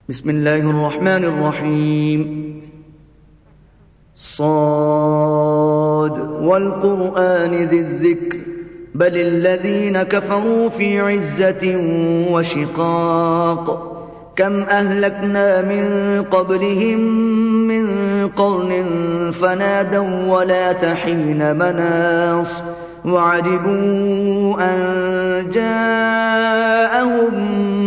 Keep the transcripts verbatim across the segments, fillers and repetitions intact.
بسم الله الرحمن الرحيم. صاد والقرآن ذي الذكر بل الذين كفروا في عزة وشقاق. كم أهلكنا من قبلهم من قرن فنادوا ولا تحين مناص وعجبوا أن جاءهم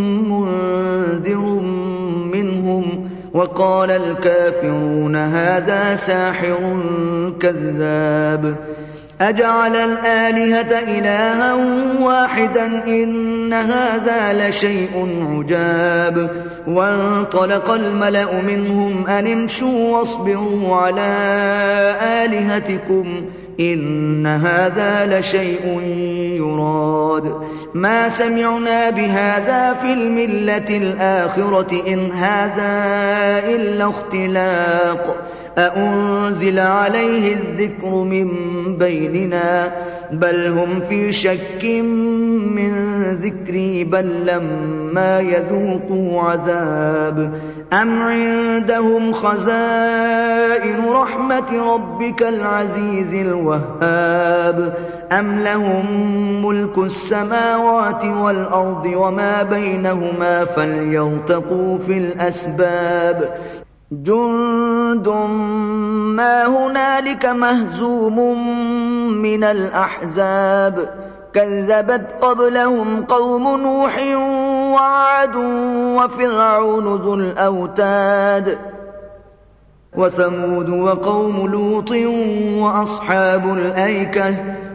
منذر منهم وقال الكافرون هذا ساحر كذاب. أجعل الآلهة إلها واحدا إن هذا لشيء عجاب. وانطلق الملأ منهم أن امشوا واصبروا على آلهتكم إن هذا لشيء يراد. ما سمعنا بهذا في الملة الآخرة إن هذا إلا اختلاق. أأنزل عليه الذكر من بيننا بل هم في شك من ذكري بل لما يذوقوا عذاب. أم عندهم خزائن رحمة ربك العزيز الوهاب أم لهم ملك السماوات والأرض وما بينهما فليرتقوا في الأسباب. جند ما هنالك مهزوم من الأحزاب. كذبت قبلهم قوم نوح وعاد وفرعون ذو الأوتاد وثمود وقوم لوط وأصحاب الأيكة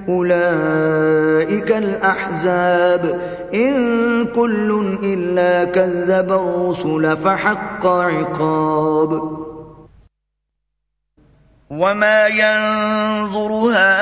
أولئك الأحزاب. إن كل إلا كذب الرسل فحق عقاب. وما ينظر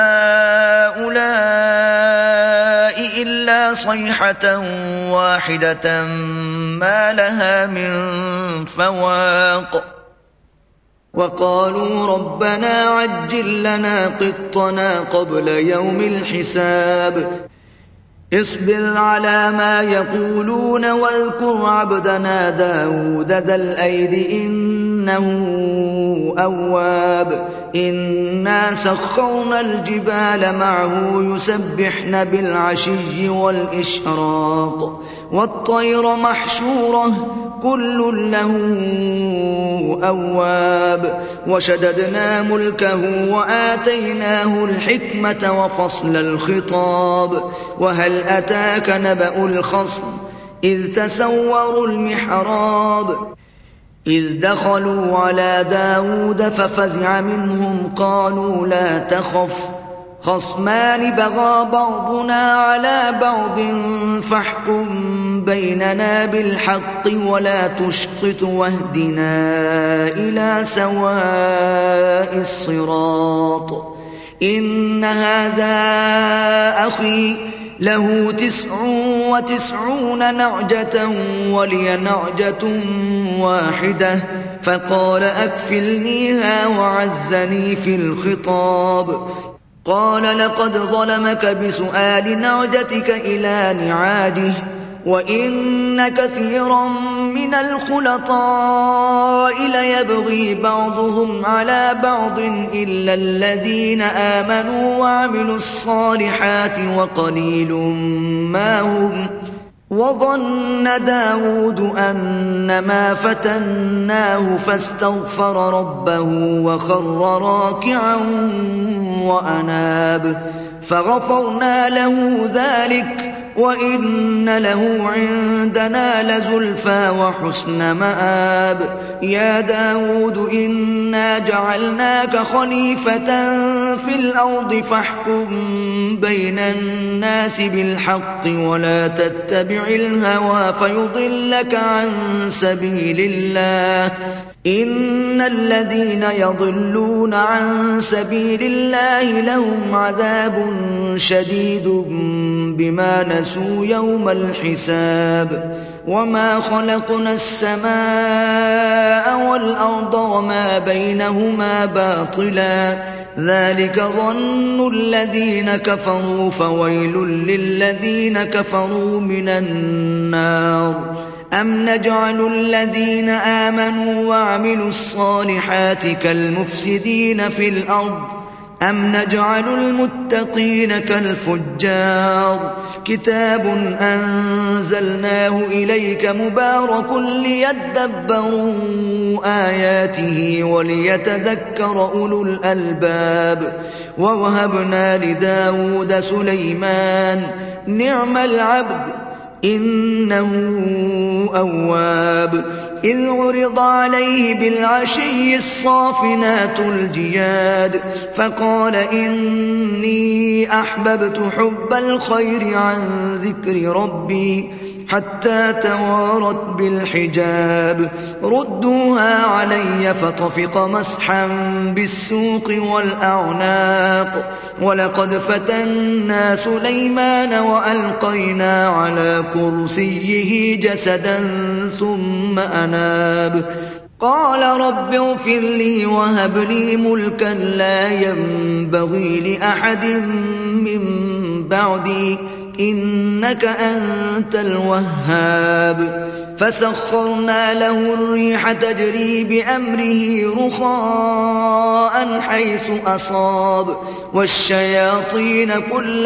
هؤلاء إلا صيحة واحدة ما لها من فواق. وقالوا ربنا عجل لنا قطنا قبل يوم الحساب. اصبر على ما يقولون واذكر عبدنا داود ذا الأيد إنه أواب. إنا سخرنا الجبال معه يسبحن بالعشي والإشراق والطير محشورة كل له أواب. وشددنا ملكه وآتيناه الحكمة وفصل الخطاب. وهل أتاك نبأ الخصم إذ تسوروا المحراب إذ دخلوا على داود ففزع منهم قالوا لا تخف خصمان بغى بعضنا على بعض فاحكم بيننا بالحق ولا تشطط واهدنا إلى سواء الصراط. إن هذا أخي له تسع وتسعون نعجة ولي نعجة واحدة فقال أكفلنيها وعزني في الخطاب. قال لقد ظلمك بسؤال نعجتك إلى نعاجه وإن كثيرا من الخلطاء ليبغي بعضهم على بعض إلا الذين آمنوا وعملوا الصالحات وقليل ما هم. وظن داود أنما فتناه فاستغفر ربه وخر راكعا وأناب فغفرنا له ذلك وإن له عندنا لزلفى وحسن مآب. يا داود إنا جعلناك خليفة في الأرض فاحكم بين الناس بالحق ولا تتبع الهوى فيضلك عن سبيل الله. إن الذين يضلون عن سبيل الله لهم عذاب شديد بما نسوا يوم الحساب. وما خلقنا السماء والأرض وما بينهما باطلا ذلك ظن الذين كفروا فويل للذين كفروا من النار. أم نجعل الذين آمنوا وعملوا الصالحات كالمفسدين في الأرض أم نجعل المتقين كالفجار كتاب أنزلناه إليك مبارك ليدبروا آياته وليتذكر أولو الألباب ووهبنا لداود سليمان نعم العبد إنه أواب إذ عرض عليه بالعشي الصافنات الجياد فقال إني أحببت حب الخير عن ذكر ربي حتى توارت بالحجاب ردوها علي فطفق مسحا بالسوق والأعناق ولقد فتنا سليمان وألقينا على كرسيه جسدا ثم أناب قال رب اغفر لي وهب لي ملكا لا ينبغي لأحد من بعدي إنك أنت الوهاب فسخرنا له الريح تجري بأمره رخاء حيث أصاب والشياطين كل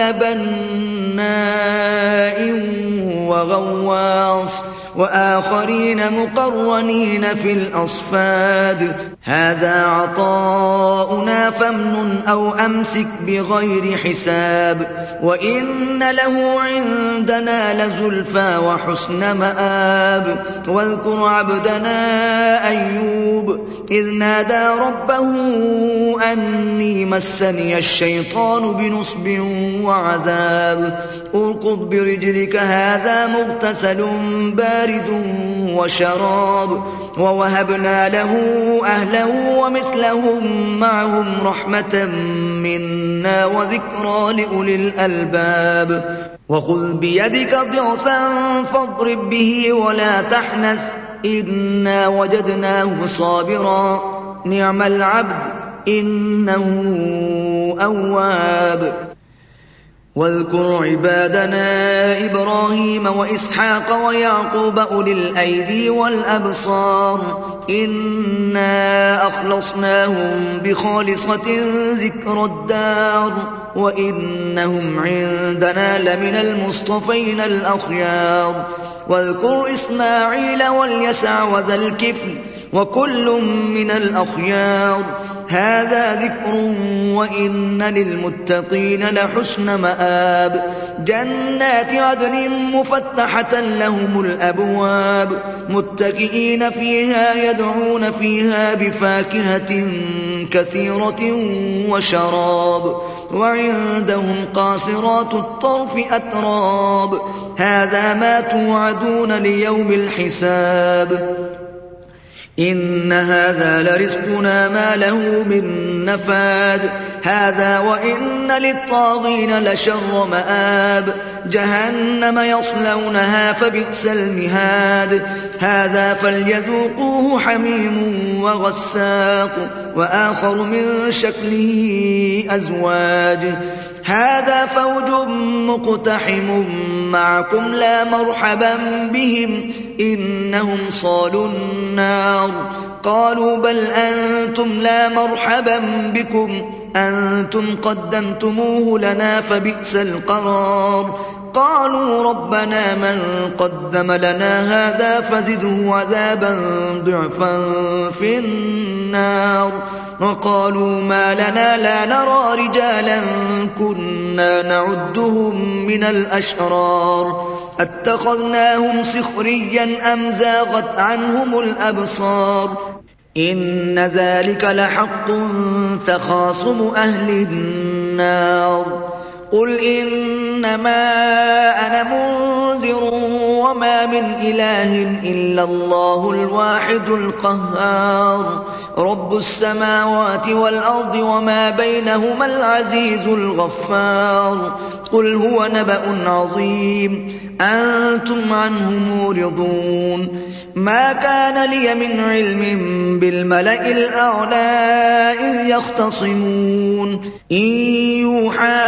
بناء وغواص وآخرين مقرنين في الأصفاد هذا عطاؤنا فامنن أو أمسك بغير حساب وإن له عندنا لزلفى وحسن مآب واذكر عبدنا أيوب إذ نادى ربه أني مسني الشيطان بنصب وعذاب اركض برجلك هذا مغتسل بارد وشراب ووهبنا له أهله ومثلهم معهم رحمة منا وذكرى لأولي الألباب وخذ بيدك ضغثا فاضرب به ولا تحنث إنا وجدناه صابرا نعم العبد إنه أواب واذكر عبادنا إبراهيم وإسحاق ويعقوب أولي الأيدي والأبصار إنا أخلصناهم بخالصة ذكر الدار وإنهم عندنا لمن المصطفين الأخيار واذكر إسماعيل واليسع وذا الكفل وكل من الأخيار هذا ذكر وإن للمتقين لحسن مآب جنات عدن مفتحة لهم الأبواب متكئين فيها يدعون فيها بفاكهة كثيرة وشراب وعندهم قاصرات الطرف أتراب هذا ما توعدون ليوم الحساب إن هذا لرزقنا ما له من نفاد هذا وإن للطاغين لشر مآب جهنم يصلونها فبئس المهاد هذا فليذوقوه حميم وغساق وآخر من شكله أزواج هذا فوج مقتحم معكم لا مرحبا بهم إنهم صالوا النار قالوا بل أنتم لا مرحبا بكم أنتم قدمتموه لنا فبئس القرار قالوا ربنا من قدم لنا هذا فزده عذابا ضعفا في النار وقالوا ما لنا لا نرى رجالا كنا نعدهم من الأشرار اتخذناهم سخريا أم زاغت عنهم الأبصار إن ذلك لحق تخاصم أهل النار قل إنما أنا منذر وما من إله إلا الله الواحد القهار رب السماوات والأرض وما بينهما العزيز الغفار قل هو نبأ عظيم أنتم عنه معرضون ما كان لي من علم بالملأ الأعلى إذ يختصمون إن يوحى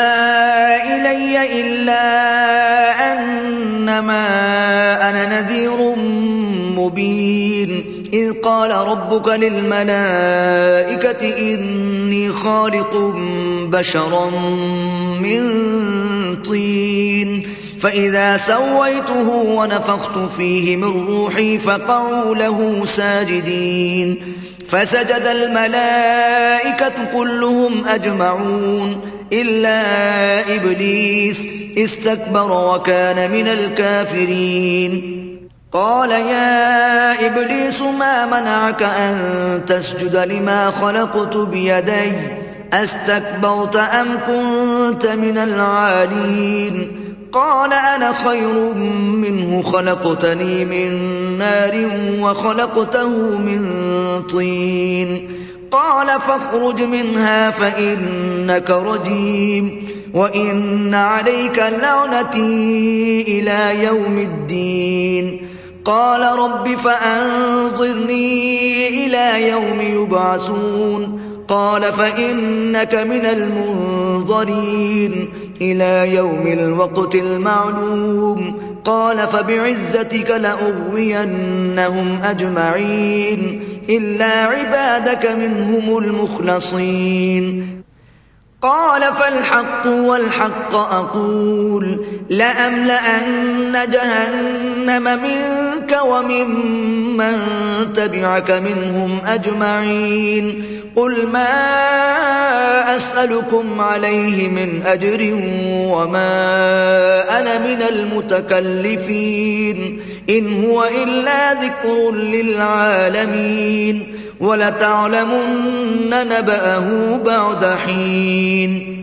إلي إلا أنما أنا نذير إذ قال ربك للملائكة إني خالق بشرا من طين فإذا سويته ونفخت فيه من روحي فقعوا له ساجدين فسجد الملائكة كلهم أجمعون إلا إبليس استكبر وكان من الكافرين قال يا إبليس ما منعك أن تسجد لما خلقت بيدي أستكبرت أم كنت من العالين قال أنا خير منه خلقتني من نار وخلقته من طين قال فاخرج منها فإنك رجيم وإن عليك لعنتي إلى يوم الدين قال رب فأنظرني إلى يوم يبعثون قال فإنك من المنظرين إلى يوم الوقت المعلوم قال فبعزتك لأغوينهم أجمعين إلا عبادك منهم المخلصين قال فالحق والحق أقول لأملأن جهنم منك وممن تبعك منهم أجمعين قل ما أسألكم عليه من أجر وما أنا من المتكلفين إن هو إلا ذكر للعالمين ولتعلمن نبأه بعد حين